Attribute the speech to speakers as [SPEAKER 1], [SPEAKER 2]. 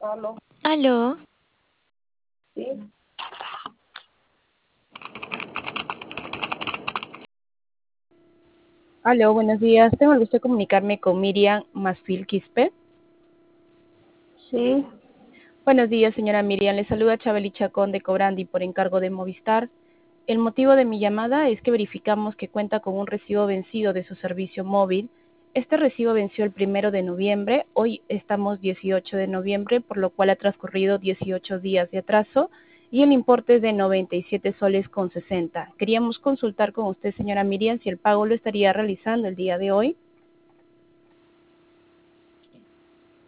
[SPEAKER 1] Aló,
[SPEAKER 2] Aló,
[SPEAKER 1] sí,
[SPEAKER 3] Aló, buenos días. Tengo el gusto de comunicarme con Miriam Masfil Quispe.
[SPEAKER 1] sí,
[SPEAKER 3] Buenos días, señora Miriam. Le saluda Chabeli Chacón de Cobrandi por encargo de Movistar. El motivo de mi llamada es que verificamos que cuenta con un recibo vencido de su servicio móvil. Este recibo venció el 1 de noviembre. Hoy estamos 18 de noviembre, por lo cual ha transcurrido 18 días de atraso y el importe es de 97 soles con 60. Queríamos consultar con usted, señora Miriam, si el pago lo estaría realizando el día de hoy.